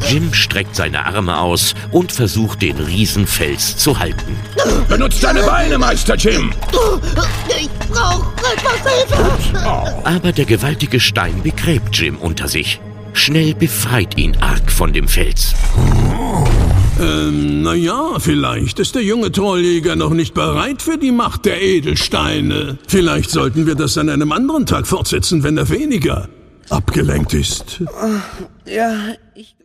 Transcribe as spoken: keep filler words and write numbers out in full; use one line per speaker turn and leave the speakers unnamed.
Jim streckt seine Arme aus und versucht, den Riesenfels zu halten.
Benutzt deine Beine, Meister Jim!
Ich brauche etwas Hilfe!
Aber der gewaltige Stein begräbt Jim unter sich. Schnell befreit ihn Ark von dem Fels.
Ähm, naja, vielleicht ist der junge Trolljäger noch nicht bereit für die Macht der Edelsteine. Vielleicht sollten wir das an einem anderen Tag fortsetzen, wenn er weniger abgelenkt ist.
Ja, ich